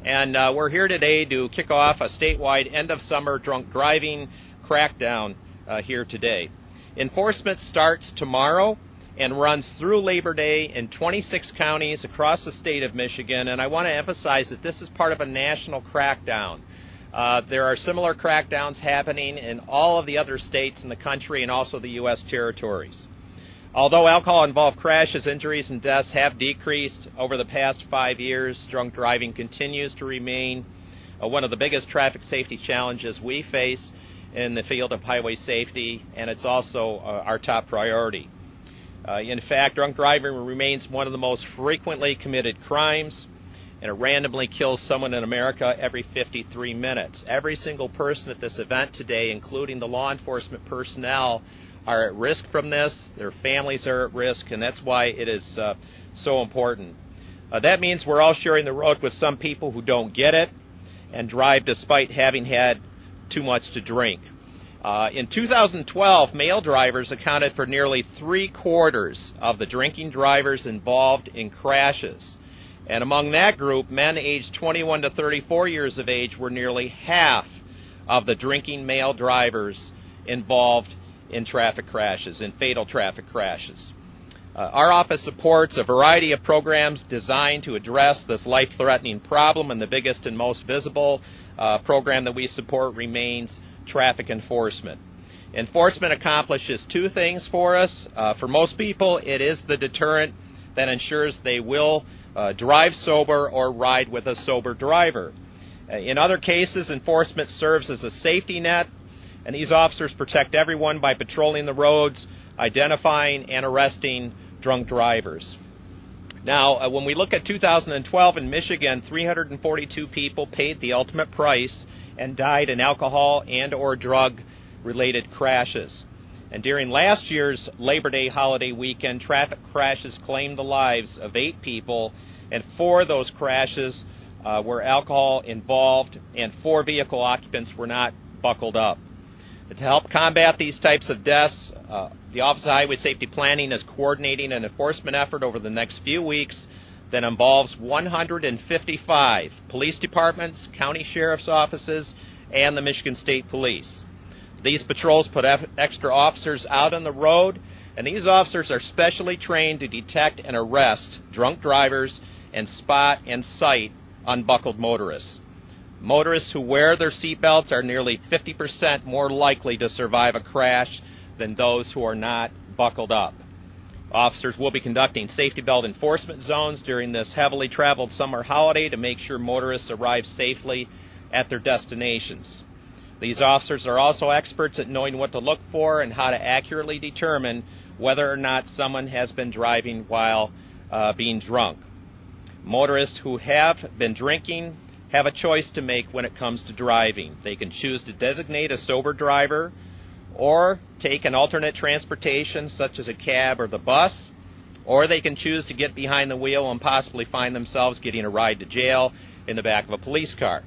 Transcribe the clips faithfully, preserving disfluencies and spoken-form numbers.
And uh, we're here today to kick off a statewide end-of-summer drunk driving crackdown uh, here today. Enforcement starts tomorrow and runs through Labor Day in twenty-six counties across the state of Michigan, and I want to emphasize that this is part of a national crackdown. Uh, there are similar crackdowns happening in all of the other states in the country and also the U S territories. Although alcohol-involved crashes, injuries, and deaths have decreased over the past five years, drunk driving continues to remain uh, one of the biggest traffic safety challenges we face in the field of highway safety, and it's also uh, our top priority. Uh, in fact, drunk driving remains one of the most frequently committed crimes, and it randomly kills someone in America every fifty-three minutes. Every single person at this event today, including the law enforcement personnel, are at risk from this. Their families are at risk, and that's why it is uh, so important. Uh, that means we're all sharing the road with some people who don't get it and drive despite having had too much to drink. Uh, in two thousand twelve, male drivers accounted for nearly three quarters of the drinking drivers involved in crashes. And among that group, men aged twenty-one to thirty-four years of age were nearly half of the drinking male drivers involved in traffic crashes, in fatal traffic crashes. Uh, our office supports a variety of programs designed to address this life-threatening problem, and the biggest and most visible uh, program that we support remains traffic enforcement. Enforcement accomplishes two things for us. Uh, for most people, it is the deterrent that ensures they will uh, drive sober or ride with a sober driver. Uh, in other cases, enforcement serves as a safety net, and these officers protect everyone by patrolling the roads, identifying and arresting drunk drivers. Now, uh, when we look at two thousand twelve in Michigan, three hundred forty-two people paid the ultimate price and died in alcohol and or drug-related crashes. And during last year's Labor Day holiday weekend, traffic crashes claimed the lives of eight people, and four of those crashes uh, were alcohol involved, and four vehicle occupants were not buckled up. To help combat these types of deaths, uh, the Office of Highway Safety Planning is coordinating an enforcement effort over the next few weeks that involves one hundred fifty-five police departments, county sheriff's offices, and the Michigan State Police. These patrols put extra officers out on the road, and these officers are specially trained to detect and arrest drunk drivers and spot and cite unbuckled motorists. Motorists who wear their seatbelts are nearly fifty percent more likely to survive a crash than those who are not buckled up. Officers will be conducting safety belt enforcement zones during this heavily traveled summer holiday to make sure motorists arrive safely at their destinations. These officers are also experts at knowing what to look for and how to accurately determine whether or not someone has been driving while uh, being drunk. Motorists who have been drinking have a choice to make when it comes to driving. They can choose to designate a sober driver or take an alternate transportation such as a cab or the bus, or they can choose to get behind the wheel and possibly find themselves getting a ride to jail in the back of a police car.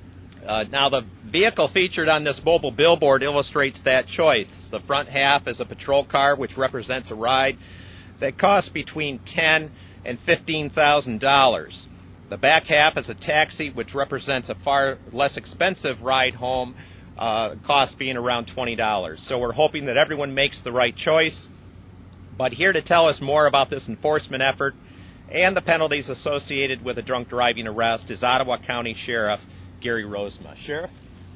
Uh, now, the vehicle featured on this mobile billboard illustrates that choice. The front half is a patrol car, which represents a ride that costs between ten thousand dollars and fifteen thousand dollars. The back half is a taxi, which represents a far less expensive ride home, uh, cost being around twenty dollars. So we're hoping that everyone makes the right choice. But here to tell us more about this enforcement effort and the penalties associated with a drunk driving arrest is Ottawa County Sheriff Gary Rozema. Sheriff?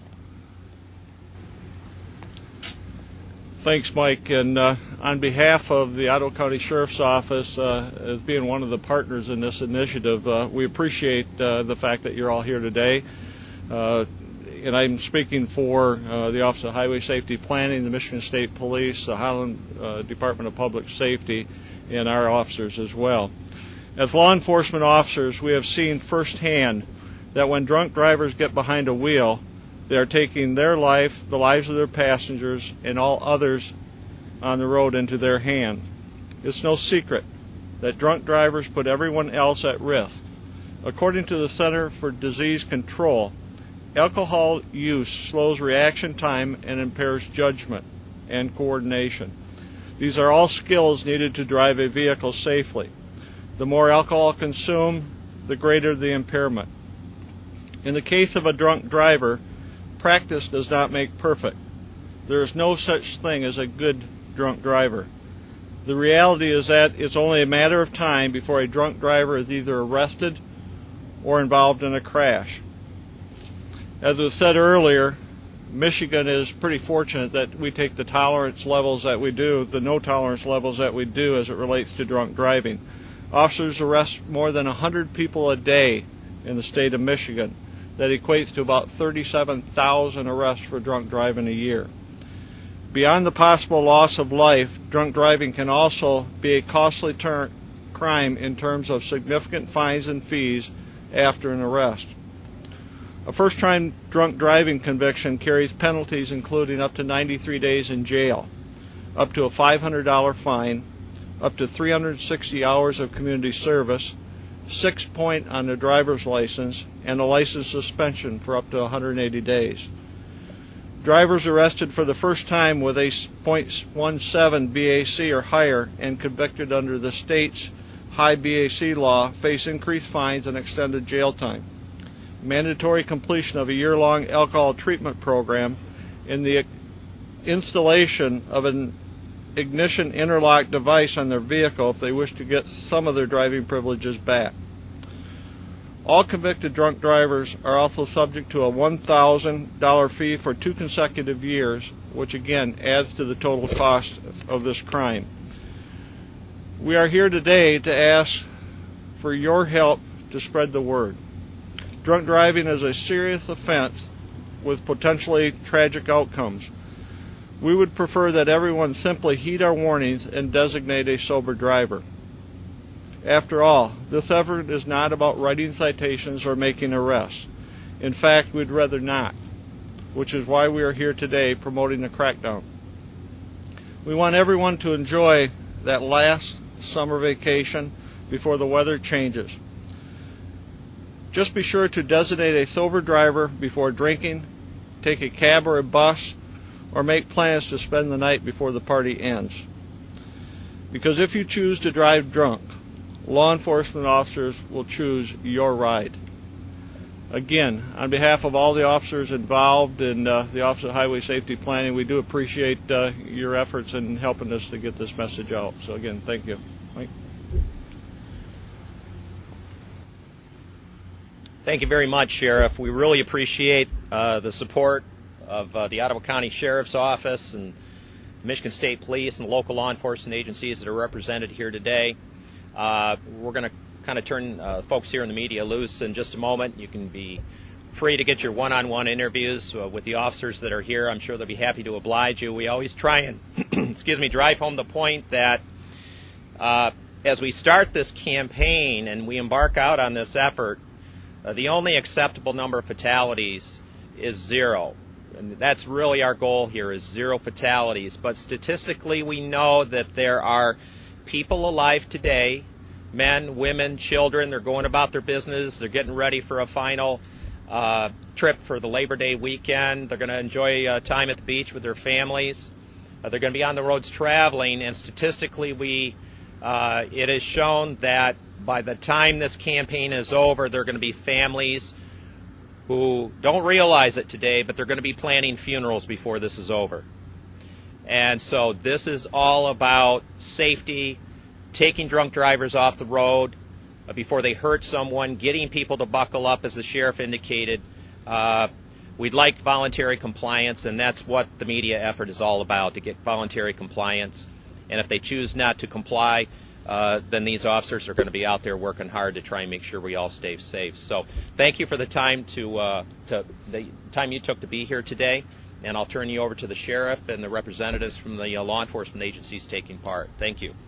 Thanks, Mike. And uh, on behalf of the Ottawa County Sheriff's Office, uh, as being one of the partners in this initiative, uh, we appreciate uh, the fact that you're all here today. Uh, and I'm speaking for uh, the Office of Highway Safety Planning, the Michigan State Police, the Highland uh, Department of Public Safety, and our officers as well. As law enforcement officers, we have seen firsthand that when drunk drivers get behind a wheel, they are taking their life, the lives of their passengers, and all others on the road into their hand. It's no secret that drunk drivers put everyone else at risk. According to the Center for Disease Control, alcohol use slows reaction time and impairs judgment and coordination. These are all skills needed to drive a vehicle safely. The more alcohol consumed, the greater the impairment. In the case of a drunk driver, practice does not make perfect. There is no such thing as a good drunk driver. The reality is that it's only a matter of time before a drunk driver is either arrested or involved in a crash. As was said earlier, Michigan is pretty fortunate that we take the tolerance levels that we do, the no tolerance levels that we do as it relates to drunk driving. Officers arrest more than one hundred people a day in the state of Michigan. That equates to about thirty-seven thousand arrests for drunk driving a year. Beyond the possible loss of life, drunk driving can also be a costly ter- crime in terms of significant fines and fees after an arrest. A first-time drunk driving conviction carries penalties including up to ninety-three days in jail, up to a five hundred dollars fine, up to three hundred sixty hours of community service, six point on the driver's license, and a license suspension for up to one hundred eighty days. Drivers arrested for the first time with a point one seven B A C or higher and convicted under the state's high B A C law face increased fines and extended jail time. Mandatory completion of a year-long alcohol treatment program and the installation of an ignition interlock device on their vehicle if they wish to get some of their driving privileges back. All convicted drunk drivers are also subject to a one thousand dollars fee for two consecutive years, which again adds to the total cost of this crime. We are here today to ask for your help to spread the word. Drunk driving is a serious offense with potentially tragic outcomes. We would prefer that everyone simply heed our warnings and designate a sober driver. After all, this effort is not about writing citations or making arrests. In fact, we'd rather not, which is why we are here today promoting the crackdown. We want everyone to enjoy that last summer vacation before the weather changes. Just be sure to designate a sober driver before drinking, take a cab or a bus, or make plans to spend the night before the party ends. Because if you choose to drive drunk, law enforcement officers will choose your ride. Again, on behalf of all the officers involved in uh, the Office of Highway Safety Planning, we do appreciate uh, your efforts in helping us to get this message out. So again, thank you. Mike? Thank you very much, Sheriff. We really appreciate uh, the support of uh, the Ottawa County Sheriff's Office and Michigan State Police and local law enforcement agencies that are represented here today. Uh, we're going to kind of turn uh, folks here in the media loose in just a moment. You can be free to get your one-on-one interviews uh, with the officers that are here. I'm sure they'll be happy to oblige you. We always try and excuse me, drive home the point that uh, as we start this campaign and we embark out on this effort, uh, the only acceptable number of fatalities is zero. And that's really our goal here, is zero fatalities. But statistically, we know that there are people alive today, men, women, children. They're going about their business. They're getting ready for a final uh, trip for the Labor Day weekend. They're going to enjoy uh, time at the beach with their families. Uh, they're going to be on the roads traveling. And statistically, we uh, it is shown that by the time this campaign is over, there are going to be families who don't realize it today, but they're going to be planning funerals before this is over. And so this is all about safety, taking drunk drivers off the road uh, before they hurt someone, getting people to buckle up, as the sheriff indicated. Uh, we'd like voluntary compliance, and that's what the media effort is all about, to get voluntary compliance. And if they choose not to comply, Uh, then these officers are going to be out there working hard to try and make sure we all stay safe. So thank you for the time to, uh, to the time you took to be here today, and I'll turn you over to the sheriff and the representatives from the uh, law enforcement agencies taking part. Thank you.